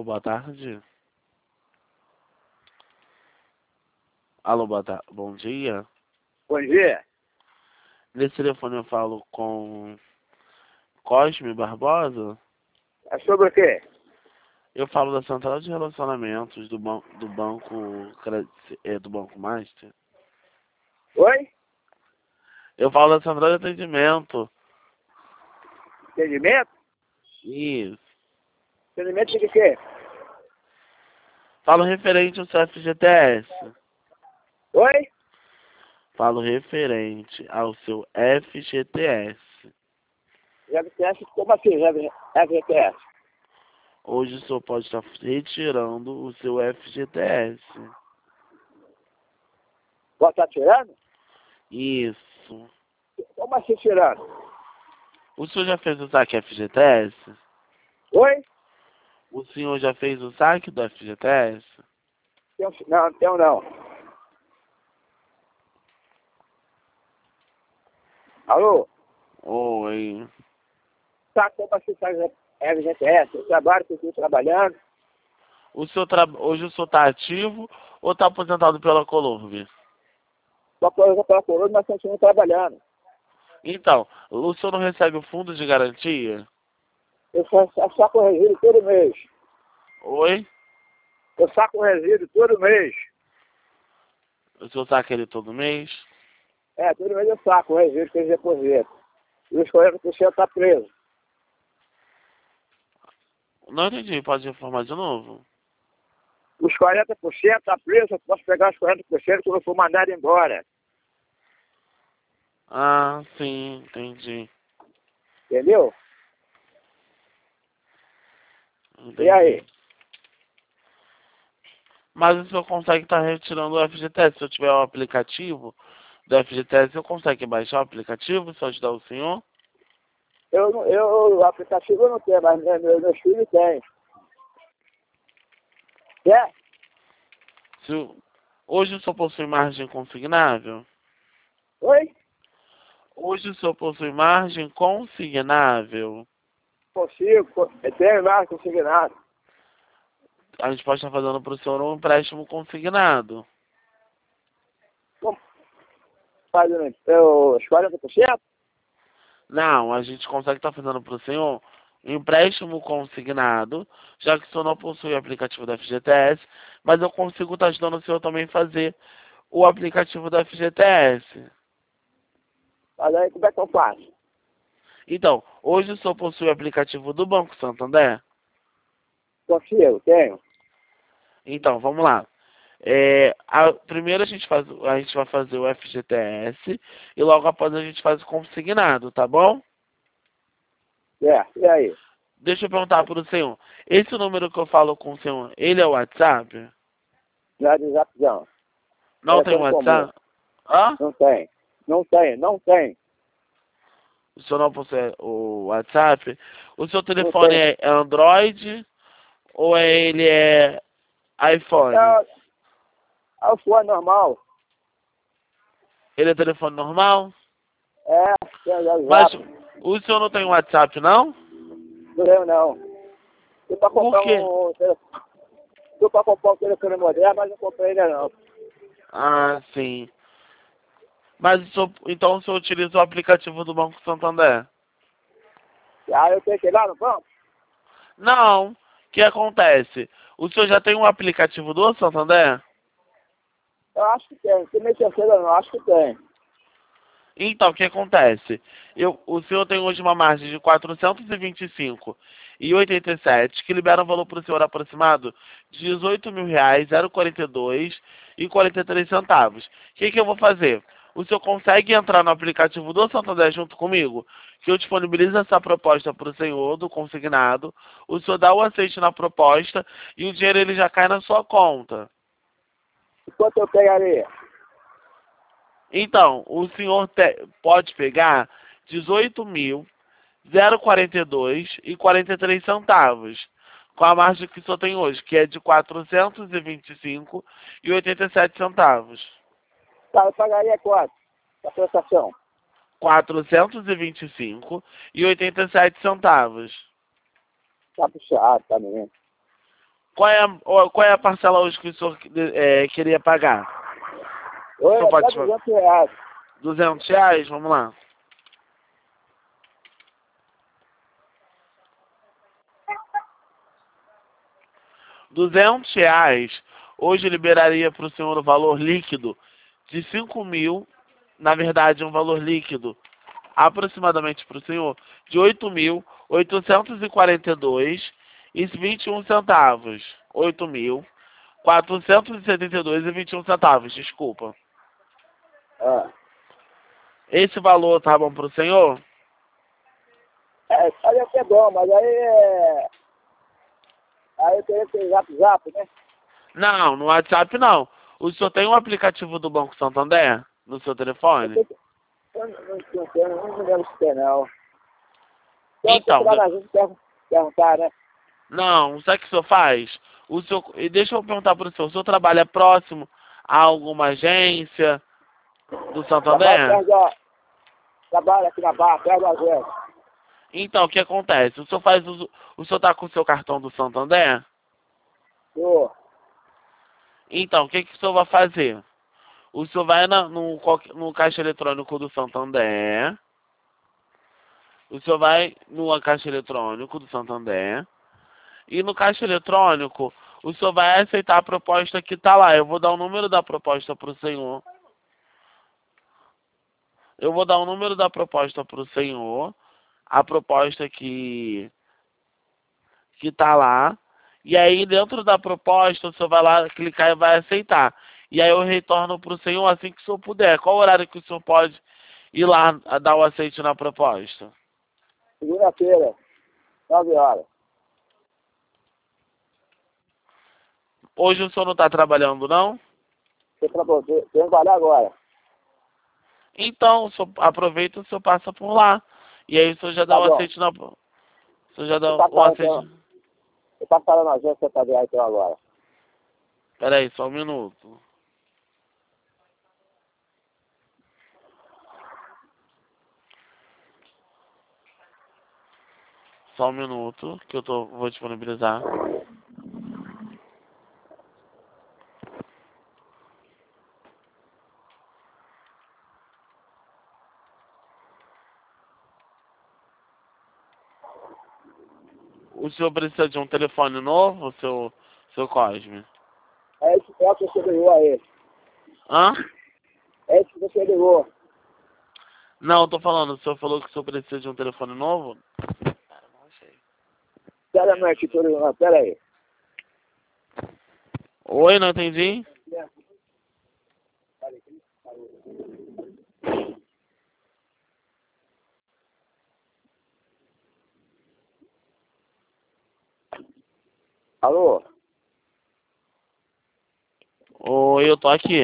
Alô, boa tarde. Alô, bom dia. Bom dia. Nesse telefone eu falo com Cosme Barbosa. É sobre o quê? Eu falo da Central de Relacionamentos do Banco Master. Oi? Eu falo da Central de Atendimento. Atendimento? Isso. Atendimento de quê? Falo referente ao seu FGTS. Oi? Falo referente ao seu FGTS. FGTS, como assim, FGTS? Hoje o senhor pode estar retirando o seu FGTS. Pode estar tirando? Isso. Como assim tirando? O senhor já fez o saque FGTS? Oi? O senhor já fez o saque do FGTS? Não, tenho não. Alô? Oi. Tá, como assim faz FGTS? Eu trabalho, estou trabalhando. Hoje o senhor está ativo ou está aposentado pela Colombo? Só coisa pela coluna, mas continuo trabalhando. Então, o senhor não recebe o fundo de garantia? Eu saco o resíduo todo mês. Oi? Eu saco o resíduo todo mês. O senhor saca ele todo mês? É, todo mês eu saco o resíduo que eles depositam. E os 40% está preso. Não entendi, pode informar de novo? Os 40% está preso, eu posso pegar os 40% quando eu for mandado embora. Ah, sim, entendi. Entendeu? E aí? Entendi. Mas o senhor consegue estar retirando o FGTS. Se eu tiver o aplicativo do FGTS, eu consigo baixar o aplicativo se eu ajudar o senhor? O aplicativo eu não tenho, mas meus filhos têm. Quer? Hoje o senhor possui margem consignável? Oi? Hoje o senhor possui margem consignável? Consigo, eu tenho mais consignado. A gente pode estar fazendo para o senhor um empréstimo consignado. Como fazendo os 40%? Não, a gente consegue estar fazendo para o senhor um empréstimo consignado, já que o senhor não possui o aplicativo da FGTS, mas eu consigo estar ajudando o senhor também a fazer o aplicativo da FGTS. Mas aí como é que eu faço? Então, hoje o senhor possui o aplicativo do Banco Santander? Consigo, tenho. Então, vamos lá. Primeiro a gente vai fazer o FGTS e logo após a gente faz o consignado, tá bom? E aí? Deixa eu perguntar para o senhor. Esse número que eu falo com o senhor, ele é o WhatsApp? Já de zapzão. Não tem WhatsApp? Hã? Não tem. Não tem. O senhor não possui o WhatsApp? O seu telefone é Android ou ele é iPhone? É o fone normal. Ele é telefone normal? É, tem já Mas zap. o senhor não tem WhatsApp, não? Não tenho não. Estou para Por comprar quê? um telefone moderno, mas não comprei ainda não. Ah, sim. Mas então o senhor utiliza o aplicativo do Banco Santander? Ah, eu tenho que ir lá no banco? Não. O que acontece? O senhor já tem um aplicativo do Santander? Eu acho que tem. Se me terceira não, acho que tem. Então, o que acontece? O senhor tem hoje uma margem de 425,87, que libera um valor para o senhor aproximado de R$ 18.000, 042,43 centavos. O que eu vou fazer? O senhor consegue entrar no aplicativo do Santander junto comigo, que eu disponibilizo essa proposta para o senhor, do consignado. O senhor dá o aceite na proposta e o dinheiro ele já cai na sua conta. E quanto eu pegaria? Então, o senhor pode pegar 18.042,43 centavos, com a margem que o senhor tem hoje, que é de 425,87 centavos. Tá, eu pagaria quanto? A prestação? 425,87 centavos. Tá puxado, tá mesmo. Qual é a parcela hoje que o senhor queria pagar? Oi, Só pode até R$200. R$200? Vamos lá. R$200, hoje liberaria para o senhor o valor líquido de 5.000, na verdade, um valor líquido aproximadamente para o senhor de 8.842,21 centavos. 8.472,21 centavos, desculpa. Esse valor tá bom para o senhor? Aí é até bom, mas aí eu teria que ter zap, né? Não, no WhatsApp não. O senhor tem um aplicativo do Banco Santander no seu telefone? Eu não me lembro se tem, não. Então, lá na gente perguntar, né? não, sabe o que o senhor faz? E deixa eu perguntar para o senhor trabalha próximo a alguma agência do Santander? Trabalho aqui na Barra, perto da agência. Então, o que acontece? O senhor tá com o seu cartão do Santander? Tô. Então, o que o senhor vai fazer? O senhor vai no caixa eletrônico do Santander. O senhor vai no caixa eletrônico do Santander. E no caixa eletrônico, o senhor vai aceitar a proposta que está lá. Eu vou dar o número da proposta para o senhor. Eu vou dar o número da proposta para o senhor. A proposta que está lá. E aí, dentro da proposta, o senhor vai lá clicar e vai aceitar. E aí eu retorno para o senhor assim que o senhor puder. Qual horário que o senhor pode ir lá dar o aceite na proposta? Segunda-feira, 9 horas. Hoje o senhor não está trabalhando, não? Tenho que trabalhar agora. Então, o senhor aproveita e o senhor passa por lá. E aí o senhor já dá o aceite na... O senhor já dá o aceite... Eu passo para na agência Santander então agora. Peraí, só um minuto. Só um minuto que vou disponibilizar. O senhor precisa de um telefone novo, seu Cosme? É esse que você ligou aí. Hã? É esse que você ligou. Não, eu tô falando, o senhor falou que o senhor precisa de um telefone novo? Cara, não achei. Pera aí, que tô ligando. Pera aí. Oi, não entendi? Alô? Oi, eu tô aqui.